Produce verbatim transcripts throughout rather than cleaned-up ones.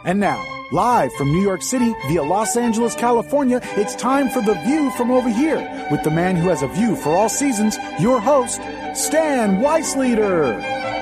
And now, live from New York City via Los Angeles, California, it's time for The View from Over Here with the man who has a view for all seasons, your host, Stan Weissleader.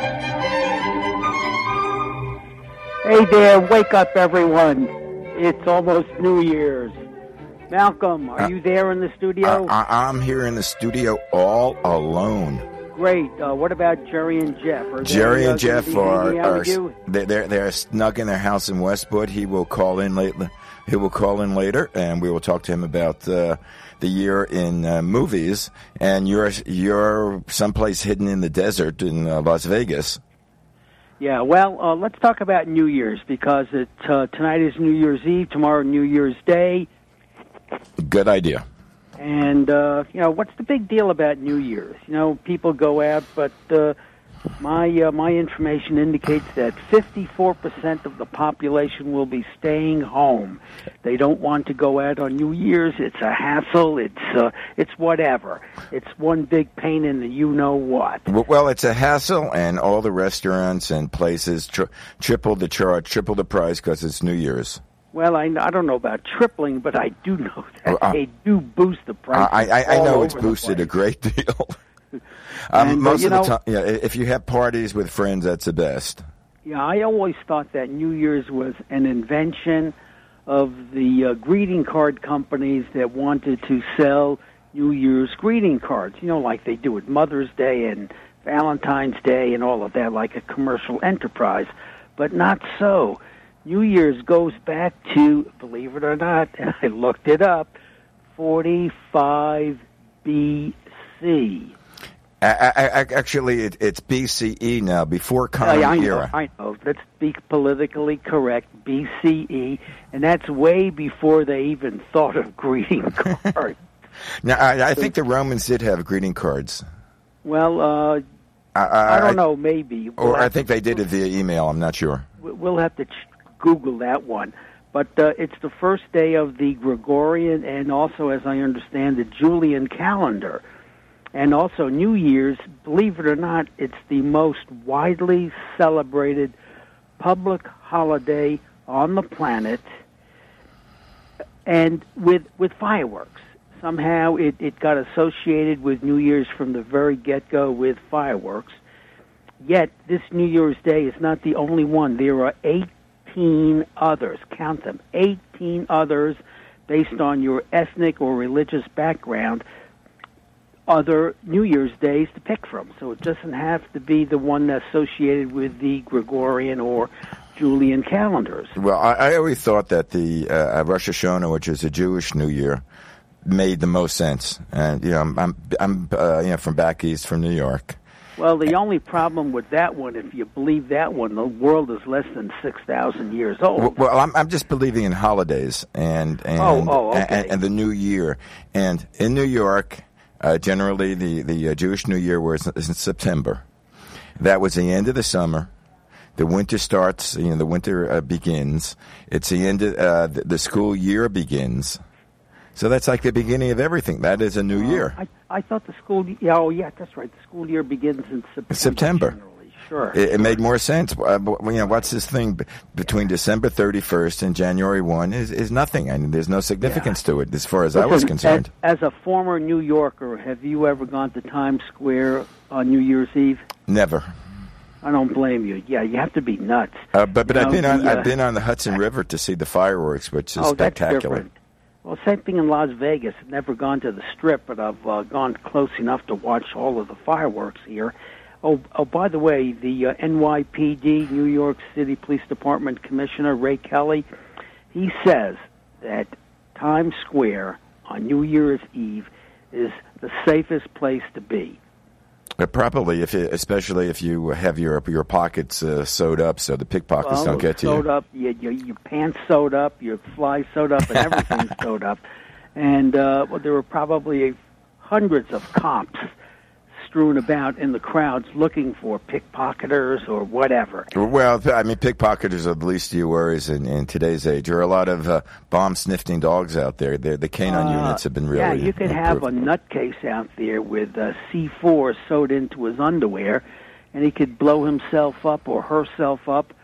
Hey there, wake up everyone. It's almost New Year's. Malcolm, are uh, you there in the studio? I, I, I'm here in the studio all alone. Great. Uh, what about Jerry and Jeff? Are Jerry they, uh, and Jeff are, are they're, they're they're snug in their house in Westwood. He will call in late. He will call in later, and we will talk to him about uh, the year in uh, movies. And you're you're someplace hidden in the desert in uh, Las Vegas. Yeah. Well, uh, let's talk about New Year's because it uh, tonight is New Year's Eve. Tomorrow, New Year's Day. Good idea. And, uh, you know, what's the big deal about New Year's? You know, people go out, but uh, my uh, my information indicates that fifty-four percent of the population will be staying home. They don't want to go out on New Year's. It's a hassle. It's uh, it's whatever. It's one big pain in the you-know-what. Well, it's a hassle, and all the restaurants and places tri- triple the charge, triple the price because it's New Year's. Well, I, I don't know about tripling, but I do know that uh, they do boost the price. I, I, I know it's boosted a great deal. um, and, most uh, of the know, time, yeah. If you have parties with friends, that's the best. Yeah, I always thought that New Year's was an invention of the uh, greeting card companies that wanted to sell New Year's greeting cards. You know, like they do at Mother's Day and Valentine's Day and all of that, like a commercial enterprise. But not so. New Year's goes back to, believe it or not, and I looked it up, forty-five B C. I, I, I, actually, it, it's B C E now, before Common yeah, I know, Era. I know. Let's be politically correct, B C E, and that's way before they even thought of greeting cards. Now, I, I think the Romans did have greeting cards. Well, uh, I, I, I don't know, maybe. Or we'll I think they did it via email, I'm not sure. We'll have to ch- Google that one. But uh, it's the first day of the Gregorian and also, as I understand, the Julian calendar. And also New Year's, believe it or not, it's the most widely celebrated public holiday on the planet, and with with fireworks. Somehow it, it got associated with New Year's from the very get-go with fireworks. Yet, this New Year's Day is not the only one. There are eighteen others. Count them. eighteen others based on your ethnic or religious background, other New Year's days to pick from. So it doesn't have to be the one that's associated with the Gregorian or Julian calendars. Well, I, I always thought that the uh, Rosh Hashanah, which is a Jewish New Year, made the most sense. And, you know, I'm, I'm, I'm uh, you know, from back east, from New York. Well, the only problem with that one, if you believe that one, the world is less than six thousand years old. Well, I'm, I'm just believing in holidays and and, oh, oh, okay. and and the New Year. And in New York, uh, generally the the uh, Jewish New Year was is in September. That was the end of the summer. The winter starts. You know, the winter uh, begins. It's the end of uh, the, the school year begins. So that's like the beginning of everything. That is a new uh, year. I, I thought the school. Yeah, oh, yeah, that's right. The school year begins in September. September. Generally. Sure. It, it made more sense. Uh, you know, what's this thing between December thirty-first and January first is, is nothing. I mean, there's no significance yeah. to it as far as Listen, I was concerned. As, as a former New Yorker, have you ever gone to Times Square on New Year's Eve? Never. I don't blame you. Yeah, you have to be nuts. Uh, but but you I've know, been on the, uh, I've been on the Hudson River to see the fireworks, which is oh, spectacular. That's different. Well, same thing in Las Vegas. I've never gone to the Strip, but I've uh, gone close enough to watch all of the fireworks here. Oh, oh by the way, the uh, N Y P D, New York City Police Department Commissioner Ray Kelly, he says that Times Square on New Year's Eve is the safest place to be. But probably, if it, especially if you have your your pockets uh, sewed up, so the pickpockets well, don't get to you. Sewed up, your, your, your pants sewed up, your fly sewed up, and everything's sewed up. And uh, well, there were probably hundreds of cops strewn about in the crowds looking for pickpocketers or whatever. Well, I mean, pickpocketers are the least of your worries in, in today's age. There are a lot of uh, bomb-sniffing dogs out there. They're, the canine uh, units have been really Yeah, you could improved. have a nutcase out there with uh, C four sewed into his underwear, and he could blow himself up or herself up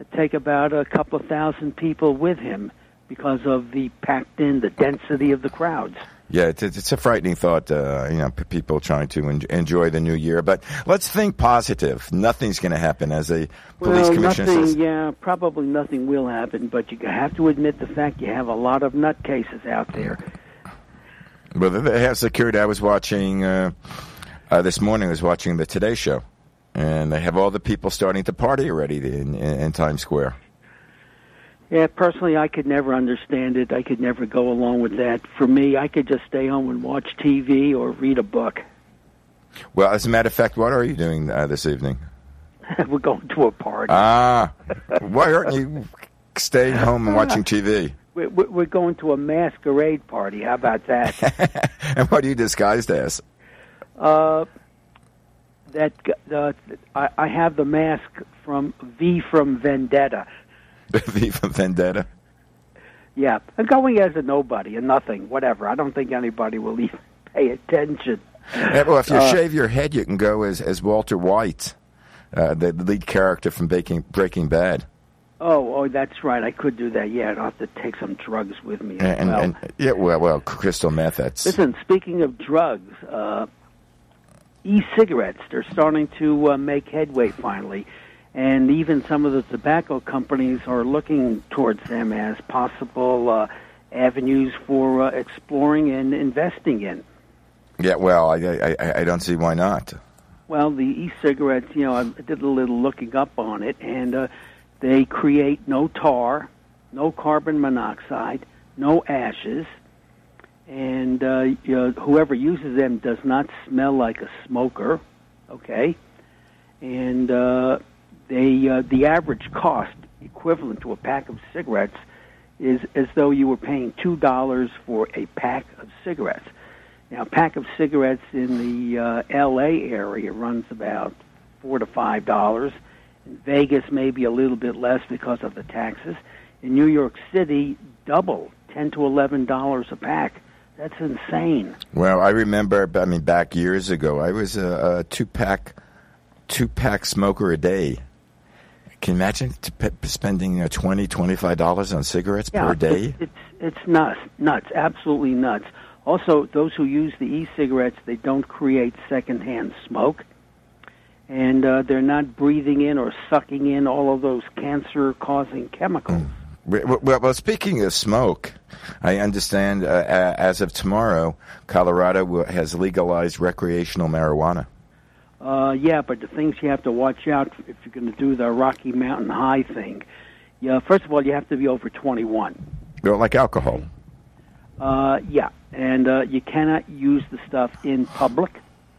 take about a couple of thousand people with him because of the packed-in, the density of the crowds. Yeah, it's, it's a frightening thought, uh, you know, p- people trying to en- enjoy the new year. But let's think positive. Nothing's going to happen, as a police well, commissioner nothing, says. Yeah, probably nothing will happen, but you have to admit the fact you have a lot of nutcases out there. Well, they have security. I was watching, uh, uh, this morning I was watching the Today Show, and they have all the people starting to party already in, in, in Times Square. Yeah, personally, I could never understand it. I could never go along with that. For me, I could just stay home and watch T V or read a book. Well, as a matter of fact, what are you doing uh, this evening? We're going to a party. Ah, why aren't you staying home and watching T V? We're, we're going to a masquerade party. How about that? And what are you disguised as? Uh, that uh, I, I have the mask from V from Vendetta. V from Vendetta? Yeah, I'm going as a nobody, a nothing, whatever. I don't think anybody will even pay attention. Yeah, well, if you uh, shave your head, you can go as, as Walter White, uh, the, the lead character from Breaking, Breaking Bad. Oh, oh, that's right. I could do that. Yeah, I'll have to take some drugs with me as And, well. and yeah, well, well, crystal meth. That's Listen, speaking of drugs, uh, e-cigarettes, they're starting to uh, make headway finally. And even some of the tobacco companies are looking towards them as possible uh, avenues for uh, exploring and investing in. Yeah, well, I, I I don't see why not. Well, the e-cigarettes, you know, I did a little looking up on it, and uh, they create no tar, no carbon monoxide, no ashes, and uh, you know, whoever uses them does not smell like a smoker, okay? And uh, they uh, the average cost equivalent to a pack of cigarettes is as though you were paying two dollars for a pack of cigarettes. Now, a pack of cigarettes in the uh, L A area runs about four to five dollars. In Vegas, maybe a little bit less because of the taxes. In New York City, double, ten to eleven dollars a pack. That's insane. Well, I remember, I mean, back years ago, I was a, a two-pack, two-pack smoker a day. Can you imagine t- p- spending uh, twenty dollars, twenty-five dollars on cigarettes yeah, per day? It's, it's it's nuts, nuts, absolutely nuts. Also, those who use the e-cigarettes, they don't create secondhand smoke, and uh, they're not breathing in or sucking in all of those cancer-causing chemicals. Well, well, well, speaking of smoke, I understand uh, as of tomorrow, Colorado has legalized recreational marijuana. Uh, yeah, but the things you have to watch out if you're going to do the Rocky Mountain High thing. Yeah, first of all, you have to be over twenty-one. Well, like alcohol. Uh, yeah, and uh, you cannot use the stuff in public.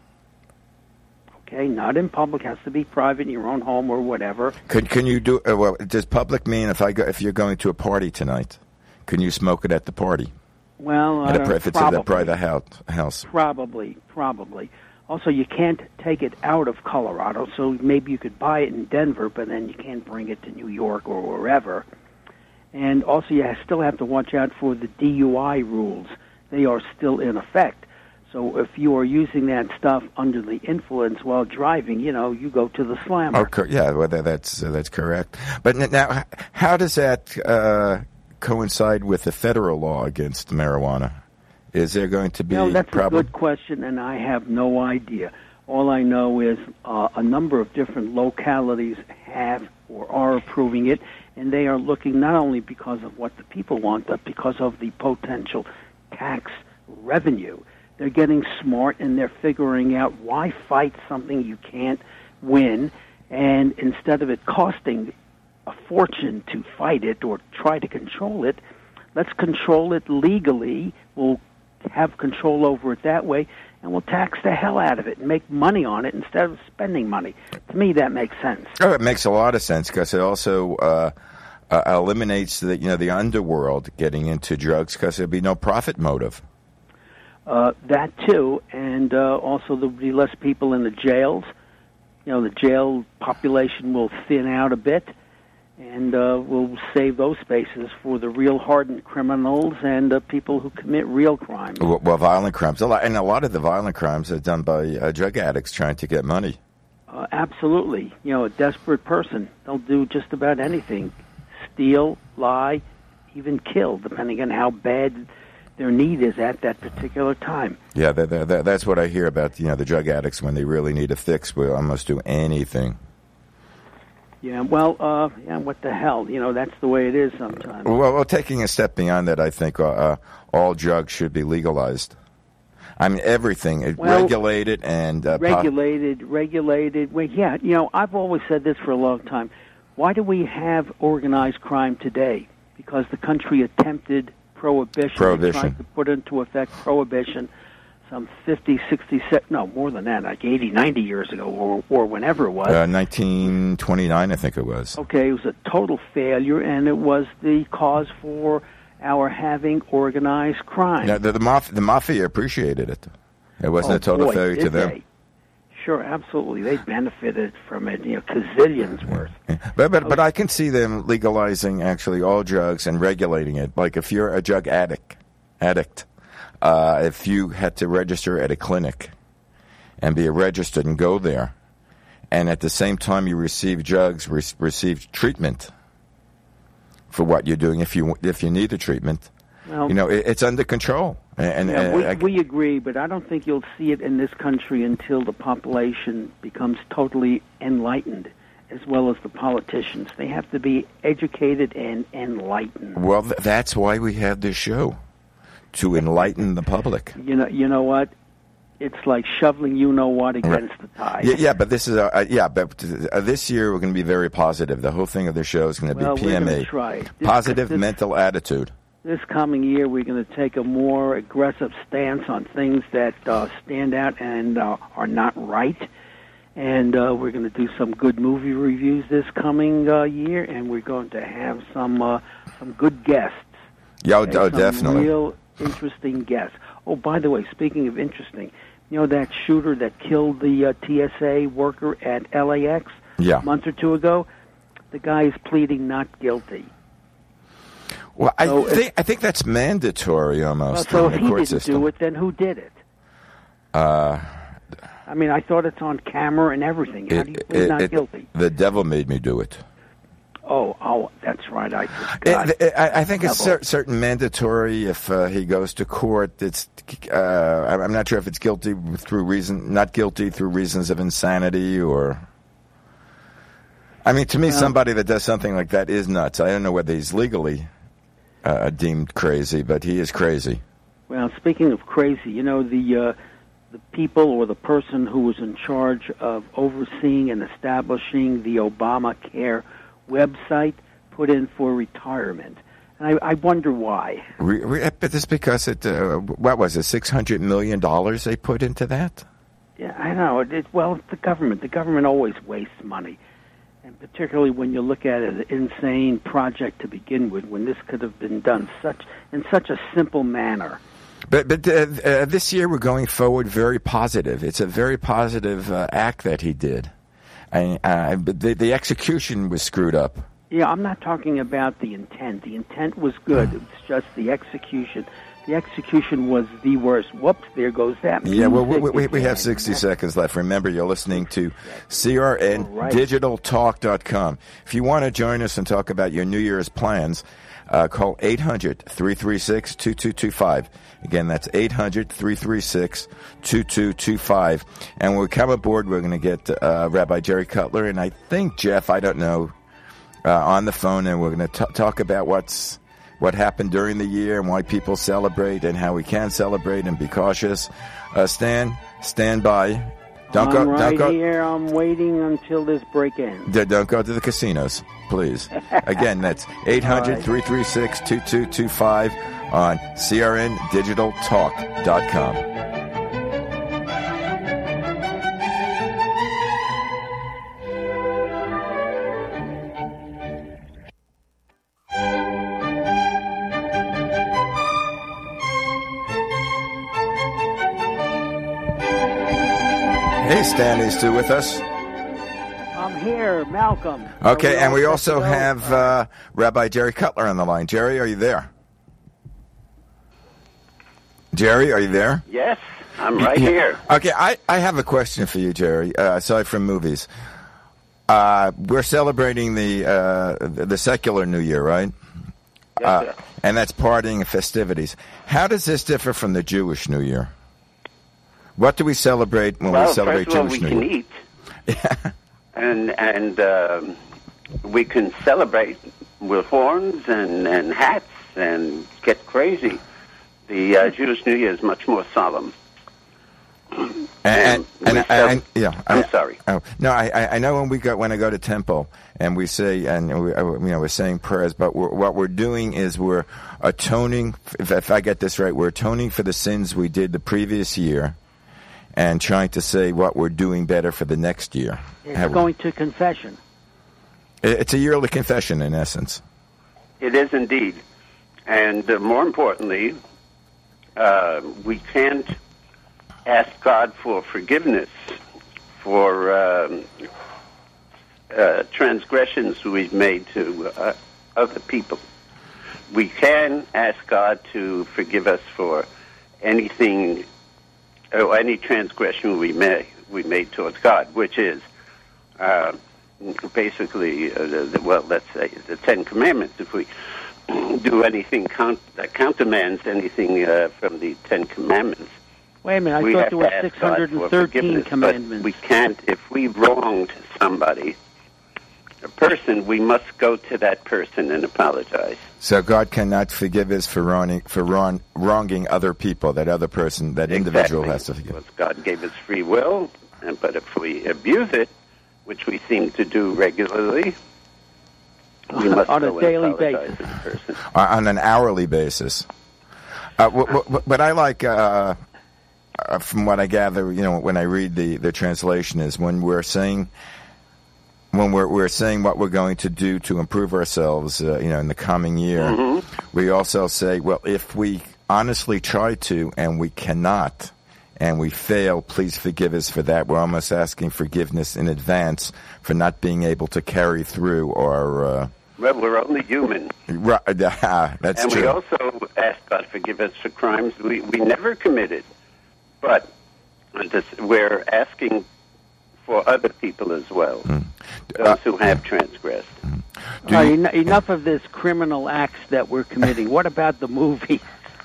Okay, not in public. It has to be private in your own home or whatever. Can can you do? Uh, well, does public mean if I go if you're going to a party tonight, can you smoke it at the party? Well, at uh, a, if it's probably, at a private house, house. Probably, probably. Also, you can't take it out of Colorado, so maybe you could buy it in Denver, but then you can't bring it to New York or wherever. And also, you still have to watch out for the D U I rules. They are still in effect. So if you are using that stuff under the influence while driving, you know, you go to the slammer. Okay, yeah, well, that's uh, that's correct. But now, how does that uh, coincide with the federal law against marijuana? Is there going to be no, that's problem? a good question, and I have no idea. All I know is uh, a number of different localities have or are approving it, and they are looking not only because of what the people want, but because of the potential tax revenue. They're getting smart, and they're figuring out why fight something you can't win, and instead of it costing a fortune to fight it or try to control it, let's control it legally. We'll have control over it that way, and we'll tax the hell out of it and make money on it instead of spending money. To me, that makes sense. Oh, it makes a lot of sense because it also uh, uh, eliminates the you know the underworld getting into drugs because there'll be no profit motive. Uh, that too, and uh, also there'll be less people in the jails. You know, the jail population will thin out a bit, and uh, we'll save those spaces for the real hardened criminals and uh, people who commit real crimes. Well, well, violent crimes, a lot, and a lot of the violent crimes are done by uh, drug addicts trying to get money. Uh, absolutely. You know, a desperate person, they'll do just about anything. Steal, lie, even kill, depending on how bad their need is at that particular time. Yeah, that, that, that's what I hear about, you know, the drug addicts. When they really need a fix, will almost do anything. Yeah, well, uh, yeah, what the hell? You know, that's the way it is sometimes. Well, well taking a step beyond that, I think uh, uh, all drugs should be legalized. I mean, everything, well, regulated and... Uh, regulated, po- regulated. Well, yeah, you know, I've always said this for a long time. Why do we have organized crime today? Because the country attempted prohibition. Prohibition. They tried to put into effect prohibition some fifty, sixty, no, more than that, like eighty, ninety years ago, or, or whenever it was. Uh, nineteen twenty-nine, I think it was. Okay, it was a total failure, and it was the cause for our having organized crime. Now, the, the, maf- the mafia appreciated it. It wasn't oh, a total boy, failure did to them. They? Sure, absolutely. They benefited from it, you know, gazillions worth. But but, but I can see them legalizing actually all drugs and regulating it. Like if you're a drug addict, addict, uh, if you had to register at a clinic and be registered and go there, and at the same time you receive drugs, re- receive treatment for what you're doing, if you if you need the treatment, well, you know, it, it's under control. And, yeah, and we, I, we agree, but I don't think you'll see it in this country until the population becomes totally enlightened, as well as the politicians. They have to be educated and enlightened. Well, th- that's why we have this show, to enlighten the public. You know, you know what? It's like shoveling you know what against the tide. Yeah, yeah, but this is a, uh, yeah, but uh, this year we're going to be very positive. The whole thing of the show is going to well, be P M A, we're try. This, positive this, mental attitude. This coming year, we're going to take a more aggressive stance on things that uh, stand out and uh, are not right. And uh, we're going to do some good movie reviews this coming uh, year, and we're going to have some uh, some good guests. Yeah, oh, okay, oh some definitely. Real interesting guests. Oh, by the way, speaking of interesting, you know that shooter that killed the uh, T S A worker at L A X yeah. a month or two ago? The guy is pleading not guilty. Well, I so think I think that's mandatory almost. Well, so in the if he court didn't system. do it, then who did it? Uh, I mean, I thought it's on camera and everything. How it, do you plead it, not it, guilty? The devil made me do it. Oh, oh, that's right. I forgot. It, it, I, I think it's Devil. cer- certain mandatory. If uh, he goes to court, it's. Uh, I'm not sure if it's guilty through reason, not guilty through reasons of insanity, or. I mean, to me, well, somebody that does something like that is nuts. I don't know whether he's legally uh, deemed crazy, but he is crazy. Well, speaking of crazy, you know the uh, the people or the person who was in charge of overseeing and establishing the Obamacare website put in for retirement. And I, I wonder why. Re, re, but it's because it, uh, what was it, six hundred million dollars they put into that? Yeah, I know. It, it, well, it's the government. The government always wastes money. And particularly when you look at it, an insane project to begin with, when this could have been done such in such a simple manner. But but uh, uh, this year we're going forward very positive. It's a very positive uh, act that he did. I, uh, but the, the execution was screwed up. Yeah, I'm not talking about the intent. The intent was good. It was just the execution. The execution was the worst. Whoops, there goes that. Yeah, well, we, we, we have sixty seconds left. Remember, you're listening to C R N Digital Talk dot com. If you want to join us and talk about your New Year's plans, uh, call eight hundred, three three six, two two two five. Again, that's eight hundred, three three six, two two two five. And when we come aboard, we're going to get uh, Rabbi Jerry Cutler and I think Jeff, I don't know, uh, on the phone, and we're going to talk about what's what happened during the year and why people celebrate and how we can celebrate and be cautious. Uh, Stan, stand by. Don't I'm go. right don't go. here. I'm waiting until this break ends. D- don't go to the casinos, please. Again, that's eight hundred, three three six, two two two five on C R N Digital Talk dot com. Hey, Stan is still with us. I'm here, Malcolm. Okay, we and we all also set to go? have uh, Rabbi Jerry Cutler on the line. Jerry, are you there? Jerry, are you there? Yes, I'm right Yeah. here. Okay, I, I have a question for you, Jerry, uh, aside from movies. Uh, we're celebrating the uh, the secular New Year, right? Yes, Uh, sir. and that's partying and festivities. How does this differ from the Jewish New Year? What do we celebrate when Well, we celebrate first of all, Jewish we New can Year? eat. And and um, we can celebrate with horns and, and hats and get crazy. The uh, Jewish New Year is much more solemn. And, And and, we and, cel- and- yeah, I'm I- sorry. Oh, no, I, I- I know when we go when I go to temple and we say and we, uh, you know we're saying prayers, but we're, what we're doing is we're atoning. If, if I get this right, we're atoning for the sins we did the previous year, and trying to say what we're doing better for the next year. It's How- going to confession. it- It's a yearly confession in essence. It is indeed. And uh, more importantly, uh, we can't ask God for forgiveness for um, uh, transgressions we've made to uh, other people. We can ask God to forgive us for anything, or any transgression we may we made towards God, which is uh, basically, uh, the, the, well, let's say the Ten Commandments. If we do anything count, that countermands anything uh, from the Ten Commandments, Wait a minute, I we thought have there were to ask six God hundred for thirteen forgiveness, commandments. but we can't. If we wronged somebody, a person, we must go to that person and apologize. So God cannot forgive us for wronging for wrong, wronging other people. That other person, that individual, Exactly. has to forgive. Because God gave us free will, and but if we abuse it, which we seem to do regularly, we must On a go daily and apologize basis. to the person. Uh, on an hourly basis. Uh, what, what, what I like, uh, uh, from what I gather, you know, when I read the, the translation, is when we're saying, when we're we're saying what we're going to do to improve ourselves, uh, you know, in the coming year, Mm-hmm. we also say, well, if we honestly try to and we cannot, and we fail, please forgive us for that. We're almost asking forgiveness in advance for not being able to carry through or. Uh, Well, we're only human. Right, uh, that's and true. we also ask God forgive us for crimes we, we never committed. But this, we're asking for other people as well, Mm. those Uh, who have transgressed. Do All right, you- en- enough of this criminal acts that we're committing. What about the movie?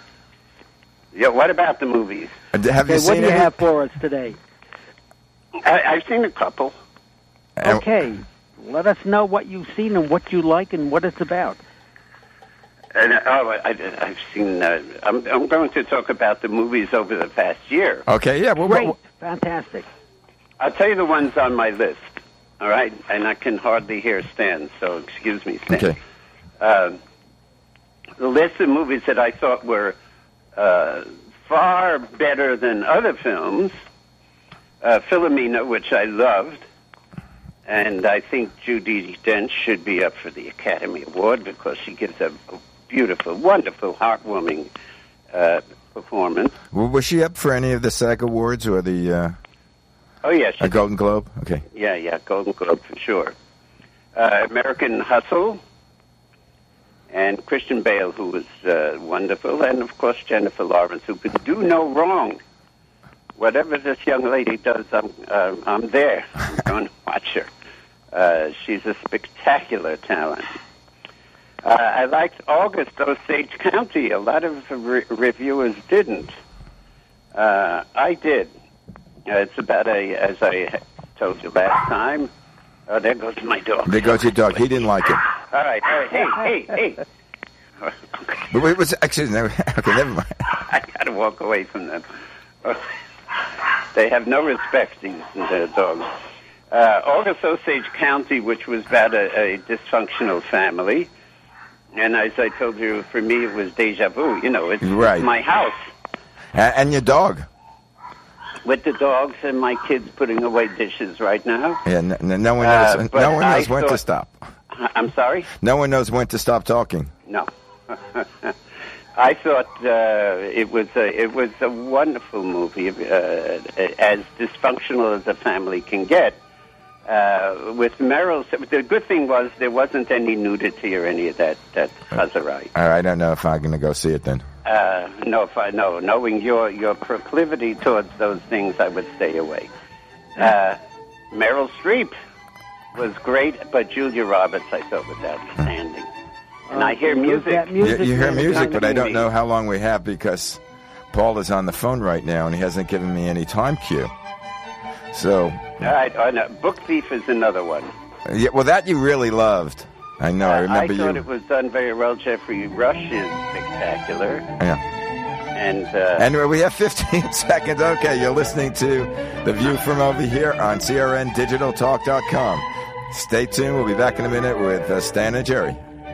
Yeah, what about the movies? Uh, Have Okay, you what seen do you any? have for us today? I, I've seen a couple. Uh, Okay, let us know what you've seen and what you like and what it's about. And, uh, oh, I, I've seen. Uh, I'm, I'm going to talk about the movies over the past year. Okay, yeah. Well, Great, well, fantastic. I'll tell you the ones on my list. All right, and I can hardly hear Stan, so excuse me, Stan. okay. Um, the list of movies that I thought were uh, far better than other films. Uh, Philomena, which I loved, and I think Judi Dench should be up for the Academy Award because she gives a, a beautiful, wonderful, heartwarming uh, performance. Well, was she up for any of the SAG Awards or the uh, Oh, yeah, she uh, Golden Globe? Okay. Yeah, yeah, Golden Globe for sure. Uh, American Hustle, and Christian Bale, who was uh, wonderful, and of course Jennifer Lawrence, who could do no wrong. Whatever this young lady does, I'm uh, I'm there. I'm going to watch her. Uh, she's a spectacular talent. Uh, I liked August Osage County. A lot of re- reviewers didn't. Uh, I did. Uh, it's about a, as I told you last time. Oh, there goes my dog. There goes your dog. He didn't like it. All right, all right. Hey, hey, hey. But it was actually never, okay. Never mind. I got to walk away from them. They have no respect, these uh, dogs. Uh, August Osage County, which was about a, a dysfunctional family. And as I told you, for me, it was deja vu. You know, it's, Right. it's my house A- And your dog. with the dogs and my kids putting away dishes right now. Yeah. No, no no one Uh, knows. but no one knows I when to thought- stop. I'm sorry? No one knows when to stop talking. No. I thought uh, it was a, it was a wonderful movie, uh, as dysfunctional as a family can get. Uh, with Meryl, the good thing was there wasn't any nudity or any of that. That was all right. I don't know if I'm going to go see it then. Uh, no, if I know, knowing your your proclivity towards those things, I would stay away. Uh, Meryl Streep was great, but Julia Roberts I thought was outstanding. And I hear music. music You, you hear man, music, but I don't me. know how long we have because Paul is on the phone right now and he hasn't given me any time cue. So, All right, oh, no, Book Thief is another one. yeah, well, that you really loved. I know. I Uh, remember I thought you. it was done very well. Jeffrey Rush is spectacular. Yeah. And, uh, And we have fifteen seconds. Okay, you're listening to The View from Over Here on C R N Digital Talk dot com. Stay tuned. We'll be back in a minute with uh, Stan and Jerry.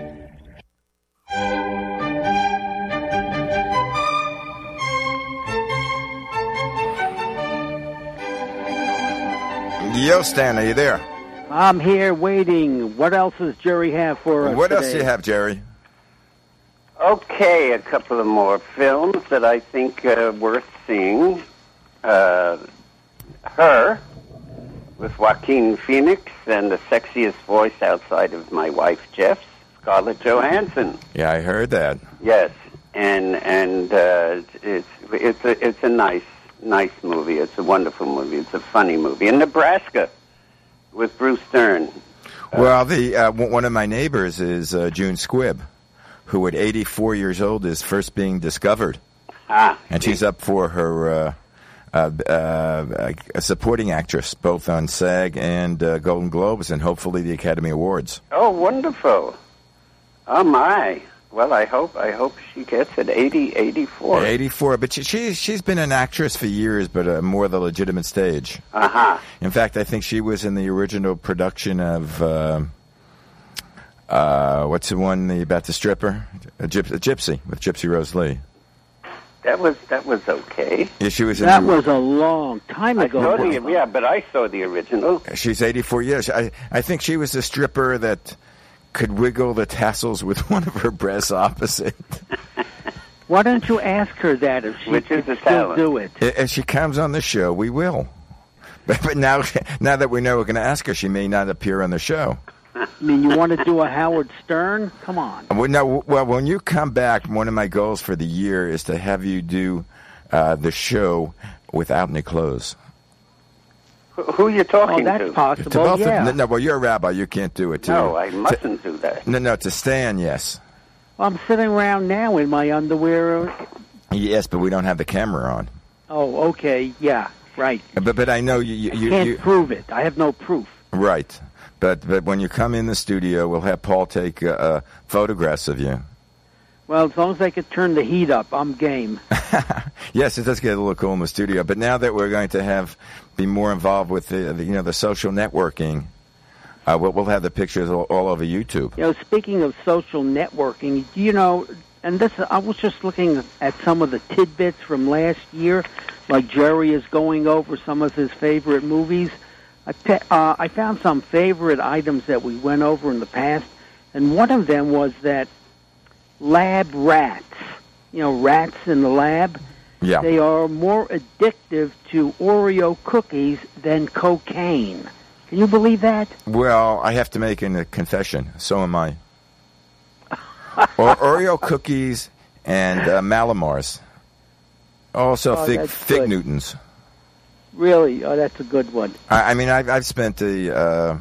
Yo, Stan, are you there? I'm here waiting. What else does Jerry have for us What today? else do you have, Jerry? okay, a couple of more films that I think are worth seeing. Uh, Her, with Joaquin Phoenix and the sexiest voice outside of my wife, Jeff's, Scarlett Johansson. Yeah, I heard that. Yes, and and uh, it's it's a it's a nice nice movie. It's a wonderful movie. It's a funny movie. And Nebraska, with Bruce Dern. Well, the uh, w- one of my neighbors is uh, June Squibb, who at eighty-four years old is first being discovered. Ah, And she's up for her uh, uh, uh, a supporting actress, both on SAG and uh, Golden Globes, and hopefully the Academy Awards. oh, wonderful. Oh my. Well, I hope I hope she gets it. eighty, eighty-four. eighty-four, but she, she she's been an actress for years, but uh, more the legitimate stage. Uh huh. In fact, I think she was in the original production of uh, uh, what's the one the, about the stripper, a, gyp- a Gypsy with Gypsy Rose Lee. That was that was okay. Yeah, she was in That the, was a long time I ago. saw the yeah, but I saw the original. She's eighty-four years. I I think she was a stripper that could wiggle the tassels with one of her breasts opposite. Why don't you ask her that if she Which is could a still talent. do it? If she comes on the show, we will. But, but now, now that we know we're going to ask her, she may not appear on the show. I mean, you want to do a Howard Stern? Come on. Well, no, well, when you come back, one of my goals for the year is to have you do uh, the show without any clothes. Who, who are you Oh, talking that's to? possible, To both of- yeah. no, no, well, you're a rabbi. You can't do it, too. No, I mustn't do that. No, no, to Stan, yes. I'm sitting around now in my underwear. Yes, but we don't have the camera on. Oh, okay, yeah, right. But but I know you... you, you, Can't you prove it. I have no proof. Right. But but when you come in the studio, we'll have Paul take uh, uh, photographs of you. Well, as long as I could turn the heat up, I'm game. Yes, it does get a little cool in the studio. But now that we're going to have be more involved with the, the you know the social networking, uh, we'll, we'll have the pictures all, all over YouTube. You know, speaking of social networking, you know, and this, I was just looking at some of the tidbits from last year, like Jerry is going over some of his favorite movies. I, te- uh, I found some favorite items that we went over in the past, and one of them was that lab rats, you know, rats in the lab, Yeah. they are more addictive to Oreo cookies than cocaine. Can you believe that? Well, I have to make a confession. So am I. or Oreo cookies and uh, Malamars. Also, Oh, fig that's fig good. Newtons. Really? Oh, that's a good one. I, I mean, I've, I've spent the. Uh,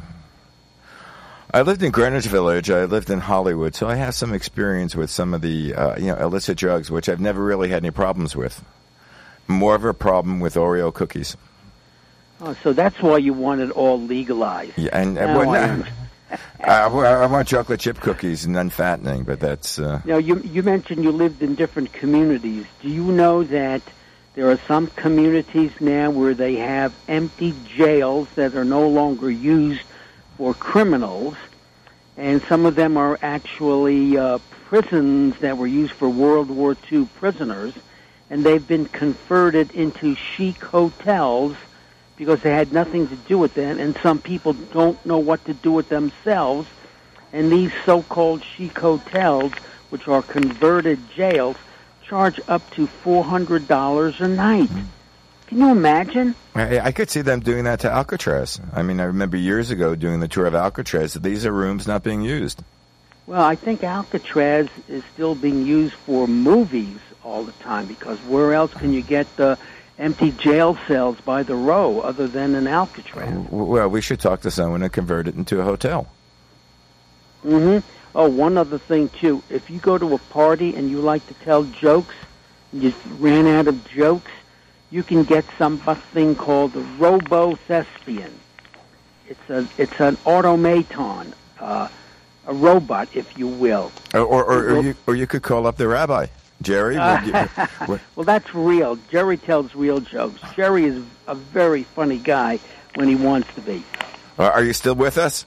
I lived in Greenwich Village. I lived in Hollywood, so I have some experience with some of the uh, you know illicit drugs, which I've never really had any problems with. More of a problem with Oreo cookies. Oh, so that's why you want it all legalized. Yeah, and uh, Now well, I no, am. I, I want chocolate chip cookies and unfattening, but that's. Uh, Now, you, you mentioned you lived in different communities. Do you know that there are some communities now where they have empty jails that are no longer used for criminals, and some of them are actually uh, prisons that were used for World War Two prisoners, and they've been converted into chic hotels because they had nothing to do with them, and some people don't know what to do with themselves, and these so-called chic hotels, which are converted jails, charge up to four hundred dollars a night. Can Can you imagine? I, I could see them doing that to Alcatraz. I mean, I remember years ago doing the tour of Alcatraz. These are rooms not being used. Well, I think Alcatraz is still being used for movies all the time, because where else can you get the empty jail cells by the row other than in Alcatraz? Well, we should talk to someone and convert it into a hotel. Mm-hmm. Oh, one other thing, too. If you go to a party and you like to tell jokes, and you ran out of jokes, you can get something called the Robo-Thespian. It's a it's an automaton, uh, a robot, if you will. Or or, or, or, you, or you could call up the rabbi, Jerry. Would you, would... Well, that's real. Jerry tells real jokes. Jerry is a very funny guy when he wants to be. Uh, are you still with us?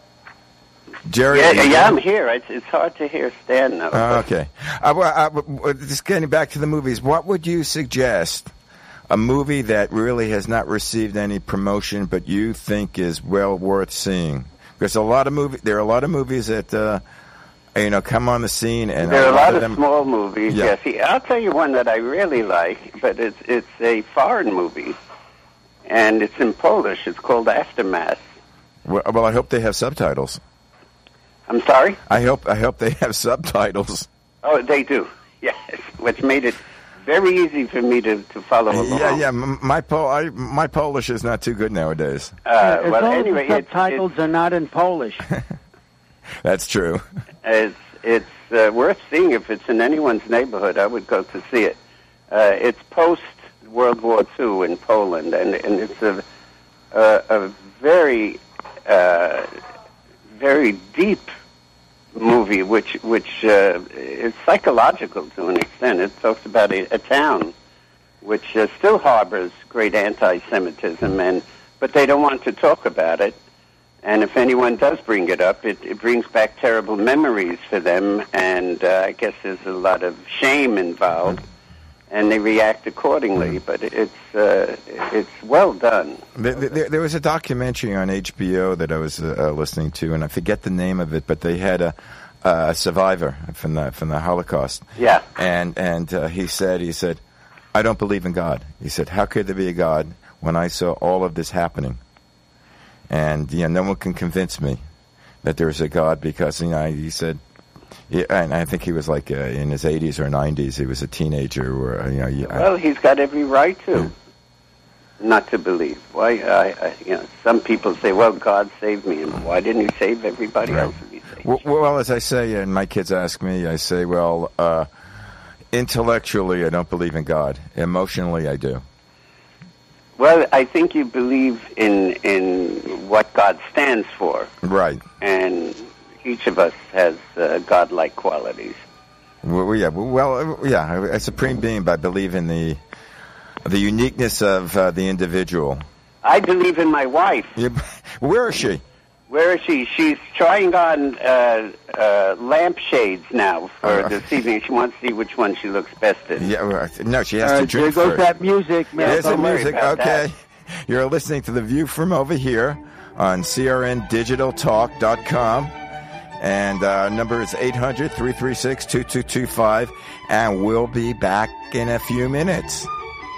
Jerry? Yeah, yeah, I'm here. It's, it's hard to hear Stan now. Uh, okay. Uh, well, uh, just getting back to the movies, what would you suggest? A movie that really has not received any promotion, but you think is well worth seeing. Because a lot of movie, there are a lot of movies that uh, you know come on the scene, and there are a lot, lot of, them, small movies. Yeah. Yes, yeah. I'll tell you one that I really like, but it's it's a foreign movie, and it's in Polish. It's called Aftermath. Well, well, I hope they have subtitles. I'm sorry? I hope I hope they have subtitles. Oh, they do. Yes, which made it very easy for me to, to follow along. Yeah, yeah. My Pol- I, my Polish is not too good nowadays. Uh, as well, long anyway, as the it's, subtitles it's, are not in Polish. That's true. It's it's uh, worth seeing. If it's in anyone's neighborhood, I would go to see it. Uh, it's post World War Two in Poland, and and it's a a, a very uh, very deep movie, which which uh, is psychological to an extent. It talks about a, a town which uh, still harbors great anti-Semitism, and but they don't want to talk about it. And if anyone does bring it up, it, it brings back terrible memories for them, and uh, I guess there's a lot of shame involved, and they react accordingly. But it's uh, it's well done. There, there, there was a documentary on H B O that I was uh, listening to, and I forget the name of it, but they had a, a survivor from the from the Holocaust. Yeah, and and uh, he said he said, I don't believe in God. He said, how could there be a God when I saw all of this happening? And you know, no one can convince me that there's a God, because you know he said. Yeah, and I think he was like uh, in his eighties or nineties. He was a teenager, or you know. Yeah, well, he's got every right to yeah. not to believe. Why? I, I, you know, some people say, "Well, God saved me," and why didn't He save everybody right. else? If he saved well, well, as I say, and my kids ask me, I say, "Well, uh, intellectually, I don't believe in God. Emotionally, I do." Well, I think you believe in in what God stands for, right? And each of us has uh, godlike qualities. Well, yeah, well, yeah, a supreme being, but I believe in the the uniqueness of uh, the individual. I believe in my wife. You, where is she? Where is she? She's trying on uh, uh, lampshades now for uh, this evening. She wants to see which one she looks best in. Yeah, well, no, she has uh, to drink There goes first. that music. Man. There's the music. Okay. That. You're listening to The View from Over Here on C R N digital talk dot com. And uh, number is eight hundred, three three six, two two two five. And we'll be back in a few minutes.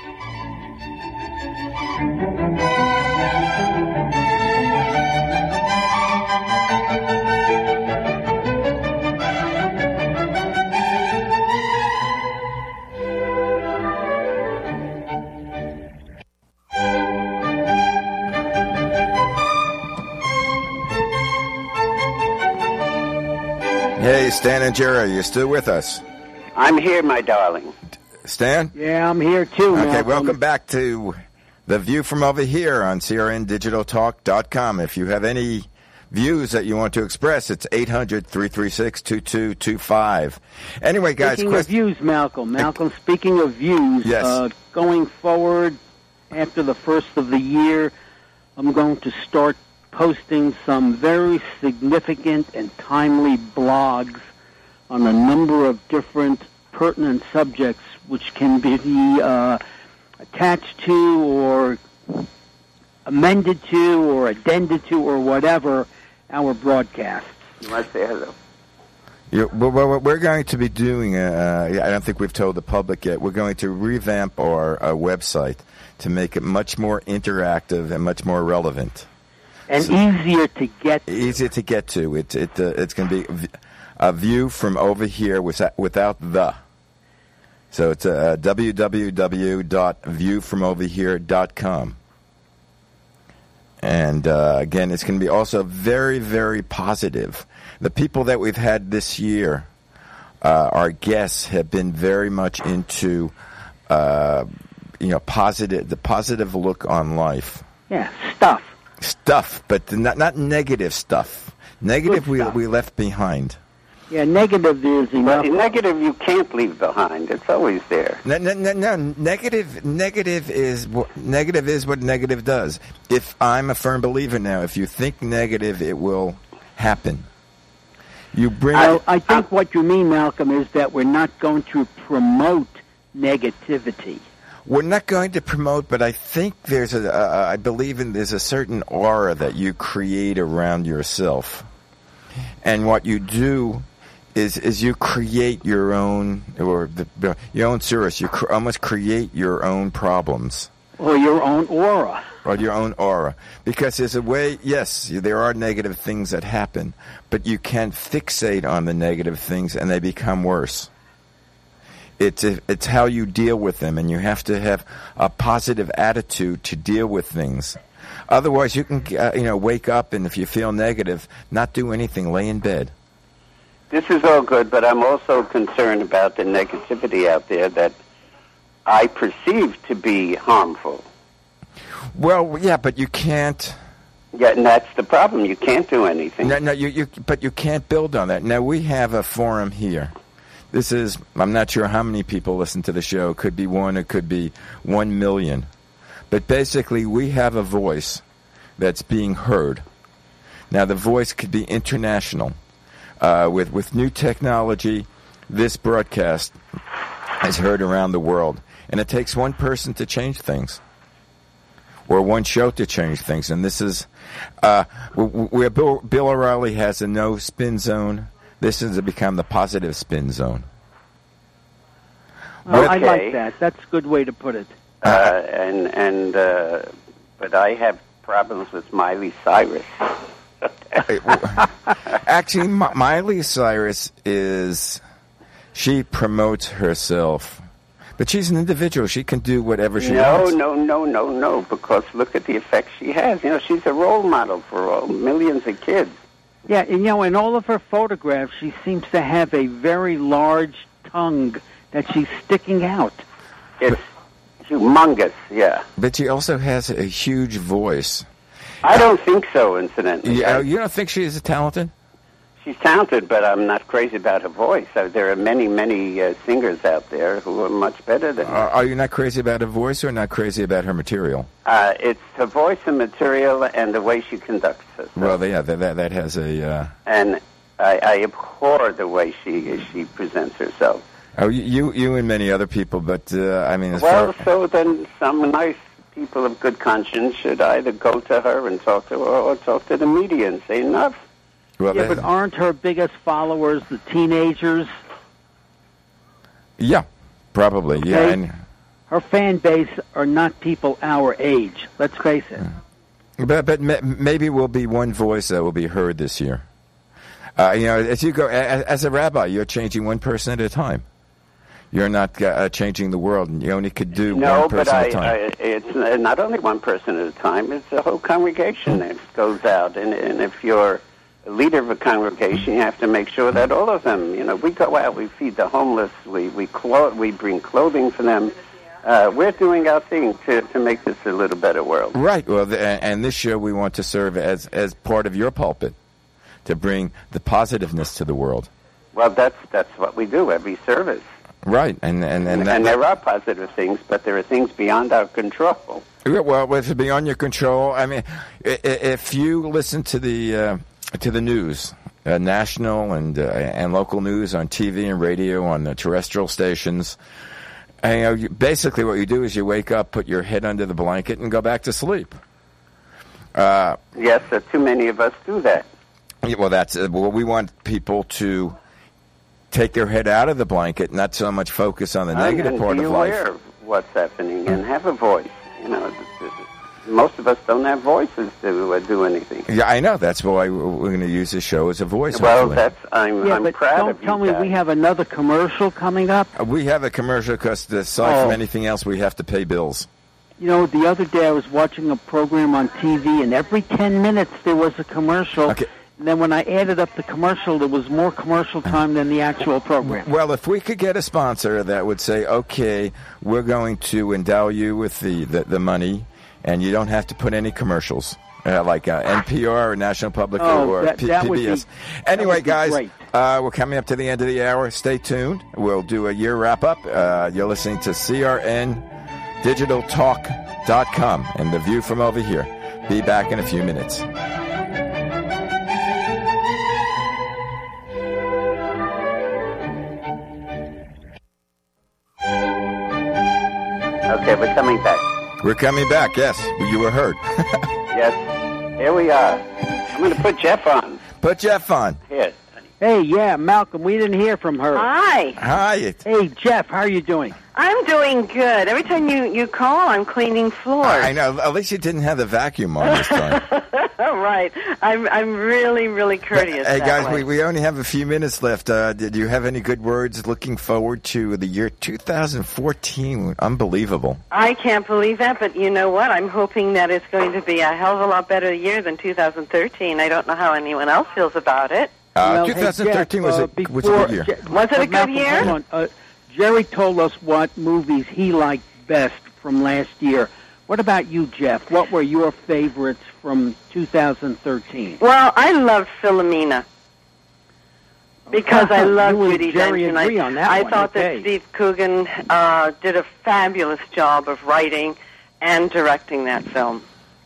Hey, Stan and Jerry, are you still with us? I'm here, my darling. Stan? Yeah, I'm here too. Okay, Malcolm. welcome back to The View from Over Here on C R N digital talk dot com. If you have any views that you want to express, it's eight hundred, three three six, two two two five. Anyway, guys. Speaking quest- of views, Malcolm, Malcolm, speaking of views, yes. uh, going forward after the first of the year, I'm going to start posting some very significant and timely blogs on a number of different pertinent subjects which can be uh, attached to or amended to or addended to or whatever our broadcasts. You must say hello. Yeah, well, well, what we're going to be doing, uh, I don't think we've told the public yet, we're going to revamp our uh, website to make it much more interactive and much more relevant. And so, easier to get to. Easier to get to. It, it, uh, it's going to be a view from over here without, without the. So it's uh, w w w dot view from over here dot com. And uh, again, it's going to be also very, very positive. The people that we've had this year, uh, our guests, have been very much into, uh, you know, positive, the positive look on life. Yeah, stuff. Stuff, but not not negative stuff. Negative we stuff. we left behind. Yeah, negative is enough. Well, negative you can't leave behind. It's always there. No, no, no, no. Negative, negative is what negative is what negative does. If I'm a firm believer now, if you think negative, it will happen. You bring. I, I think what you mean, Malcolm, is that we're not going to promote negativity. We're not going to promote, but I think there's a. Uh, I believe in there's a certain aura that you create around yourself, and what you do. Is is you create your own or the, your own service? You cr- almost create your own problems, or your own aura, or your own aura. Because there's a way. Yes, there are negative things that happen, but you can't fixate on the negative things, and they become worse. It's a, it's how you deal with them, and you have to have a positive attitude to deal with things. Otherwise, you can uh, you know wake up and if you feel negative, not do anything, lay in bed. This is all good, but I'm also concerned about the negativity out there that I perceive to be harmful. Well, yeah, but you can't. Yeah, and that's the problem. You can't do anything. No, no, you, you, but you can't build on that. Now, we have a forum here. This is, I'm not sure how many people listen to the show. It could be one, it could be one million. But basically, we have a voice that's being heard. Now, the voice could be international. Uh, with, with new technology, this broadcast is heard around the world. And it takes one person to change things. Or one show to change things. And this is, uh, where Bill, Bill O'Reilly has a no spin zone, this has become the positive spin zone. Oh, I Okay. like that. That's a good way to put it. Uh, and, and uh, but I have problems with Miley Cyrus. Actually, M- Miley Cyrus is, she promotes herself. But she's an individual. She can do whatever she no, wants. No, no, no, no, no, because look at the effect she has. You know, she's a role model for all, millions of kids. Yeah, and you know, in all of her photographs, she seems to have a very large tongue that she's sticking out. It's humongous, yeah. But she also has a huge voice. I don't think so, incidentally. You, I, you don't think she is talented? she's talented, but I'm not crazy about her voice. Uh, there are many, many uh, singers out there who are much better than her. Are, are you not crazy about her voice or not crazy about her material? Uh, it's her voice and material and the way she conducts herself. Well, yeah, that that, that has a... Uh... And I, I abhor the way she she presents herself. Oh, you you and many other people, but, uh, I mean... As Well, far... so then some nice people of good conscience should either go to her and talk to her or talk to the media and say enough. Well, Yeah, they- but aren't her biggest followers the teenagers? Yeah, probably, yeah. Okay. And, Her fan base are not people our age. Let's face it. but but ma- maybe we'll be one voice that will be heard this year. Uh, you know, as you go, as, as a rabbi, you're changing one person at a time. You're not uh, changing the world, and you only could do No, one but person I, at a time. I, it's not only one person at a time. It's a whole congregation that goes out. And, and if you're a leader of a congregation, you have to make sure that all of them, you know, we go out, we feed the homeless, we we, clo- we bring clothing for them. Uh, we're doing our thing to, to make this a little better world. Right. Well, the, and this show we want to serve as as part of your pulpit to bring the positiveness to the world. Well, that's that's what we do every service. Right. And and and, And, that, and there are positive things, but there are things beyond our control. Yeah, well, if it's beyond your control, I mean, i- i- if you listen to the uh, to the news, uh, national and uh, and local news on T V and radio on the terrestrial stations, and, you know, you, basically what you do is you wake up, put your head under the blanket, and go back to sleep. Uh, Yes, uh, too many of us do that. well, that's uh, well, we want people to take their head out of the blanket, not so much focus on the negative and part be of aware life. of what's happening and have a voice. You know, most of us don't have voices to uh, do anything. Yeah, I know. That's why we're going to use this show as a voice. Well, hopefully. that's I'm, Yeah, I'm but proud don't of you tell me guys. we have another commercial coming up. Uh, We have a commercial because, aside from Oh. anything else, we have to pay bills. You know, the other day I was watching a program on T V, and every ten minutes there was a commercial. Okay. And then when I added up the commercial, there was more commercial time than the actual program. Well, if we could get a sponsor that would say, okay, we're going to endow you with the, the, the money, and you don't have to put any commercials, uh, like uh, N P R or National Public Oh, or that- P- that would P B S. be- that Anyway, would be guys, great. uh, we're coming up to the end of the hour. Stay tuned. We'll do a year wrap-up. Uh, you're listening to C R N Digital Talk dot com and The View from Over Here. Be back in a few minutes. Okay, we're coming back. We're coming back, yes. You were heard. Yes, here we are. I'm going to put Jeff on. Put Jeff on. Here. Hey, yeah, Malcolm, we didn't hear from her. Hi. Hi. Hey, Jeff, how are you doing? I'm doing good. Every time you, you call, I'm cleaning floors. I know. At least you didn't have the vacuum on this time. Right. I'm I'm really, really courteous. Hey, that guys, way. we, we only have a few minutes left. Uh, did you have any good words looking forward to the year two thousand fourteen? Unbelievable. I can't believe that, but you know what? I'm hoping that it's going to be a hell of a lot better year than two thousand thirteen. I don't know how anyone else feels about it. Uh, Well, hey, twenty thirteen Jeff, was, uh, a, was a before- good year. Je- Was it a uh, good Malcolm, year? hold on. Uh, Jerry told us what movies he liked best from last year. What about you, Jeff? What were your favorites from two thousand thirteen? Well, I love Philomena because I love You and Judi Jerry Dench. and agree I, on that I one, thought okay. that Steve Coogan uh, did a fabulous job of writing and directing that film.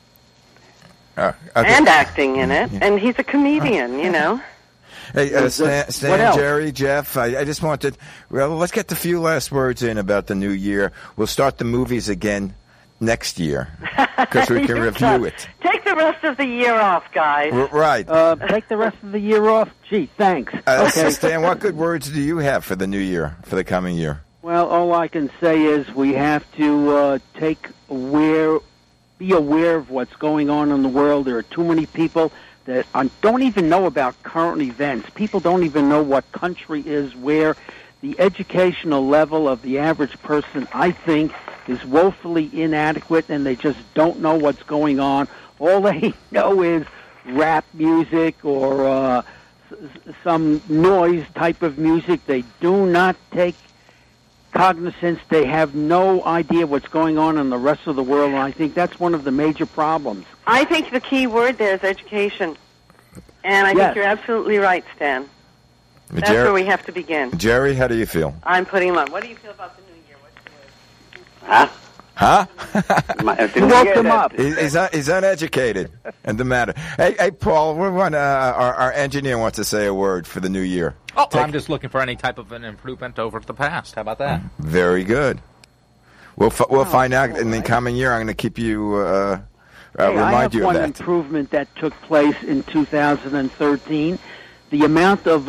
Uh, okay. And acting in it, and he's a comedian, you know. Hey, uh, Yes, Stan, what Stan else? Jerry, Jeff, I, I just wanted, well, let's get the few last words in about the new year. We'll start the movies again next year because we can You review got- it. Take the rest of the year off, guys. R- right. Uh, take the rest of the year off? Gee, thanks. Uh, okay. Stan, what good words do you have for the new year, for the coming year? Well, all I can say is we have to uh, take aware, be aware of what's going on in the world. There are too many people that uh, don't even know about current events. People don't even know what country is where. The educational level of the average person, I think, is woefully inadequate, and they just don't know what's going on. All they know is rap music or uh, s- some noise type of music. They do not take cognizance. They have no idea what's going on in the rest of the world, and I think that's one of the major problems. I think the key word there is education. And I Yes. think you're absolutely right, Stan. That's Jerry, where we have to begin. Jerry, how do you feel? I'm putting him on. What do you feel about the new year? What's your word? Huh? Huh? My, Who woke them up? He- he's, un- he's uneducated, and the matter. Hey, hey, Paul, we want, uh, our, our engineer wants to say a word for the new year. Oh, I'm just looking for any type of an improvement over the past. How about that? Very good. We'll f- we'll Oh, find out all in the right. coming year. I'm going to keep you uh, uh, Hey, I remind have you of one that. improvement that took place in two thousand thirteen. The amount of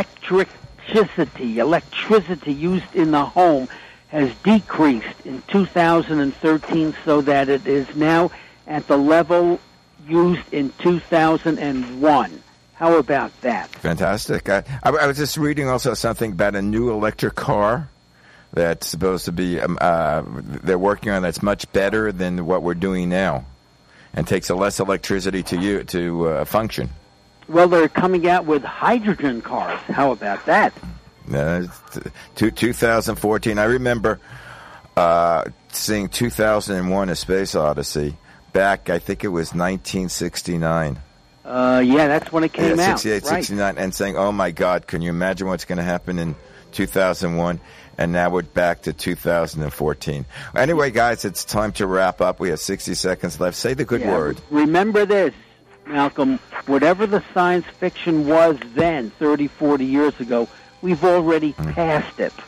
electricity, electricity used in the home has decreased in two thousand thirteen so that it is now at the level used in two thousand one. How about that? Fantastic. I, I, I was just reading also something about a new electric car that's supposed to be, um, uh, they're working on that's much better than what we're doing now and takes a less electricity to you to uh, function. Well, they're coming out with hydrogen cars. How about that? Uh, t- two thousand fourteen, I remember uh, seeing two thousand one A Space Odyssey back, I think it was nineteen sixty-nine. Uh, yeah, that's when it came yeah, out. sixty-eight, right. sixty-nine, and saying, oh my God, can you imagine what's going to happen in two thousand one? And now we're back to two thousand fourteen. Anyway, guys, it's time to wrap up. We have sixty seconds left. Say the good Yeah, word. Remember this, Malcolm. Whatever the science fiction was then, thirty, forty years ago, we've already Mm. passed it.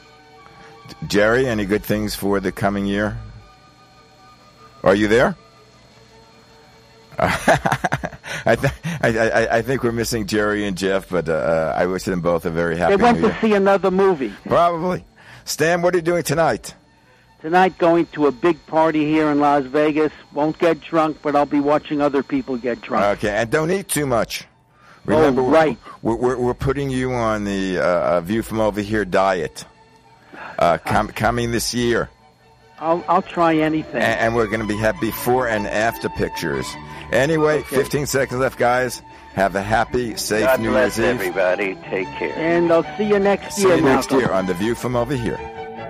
Jerry, any good things for the coming year? Are you there? I, th- I, I, I think we're missing Jerry and Jeff, but uh, I wish them both a very happy They went New to Year. see another movie. Probably. Stan, what are you doing tonight? Tonight, going to a big party here in Las Vegas. Won't get drunk, but I'll be watching other people get drunk. Okay, and don't eat too much. Remember, oh, right. We're, we're, we're putting you on the uh, View from Over Here diet uh, com- coming this year. I'll I'll try anything. And, and we're going to be have before and after pictures. Anyway, okay. fifteen seconds left, guys. Have a happy, safe God New bless Year's Eve. everybody. Take care. And I'll see you next See year, you next Malcolm. year on The View from Over Here.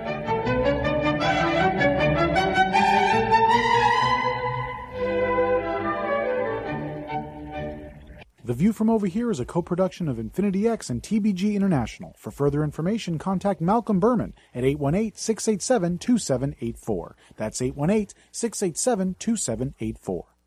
The View from Over Here is a co-production of Infinity X and T B G International. For further information, contact Malcolm Berman at eight one eight, six eight seven, two seven eight four. That's eight one eight, six eight seven, two seven eight four.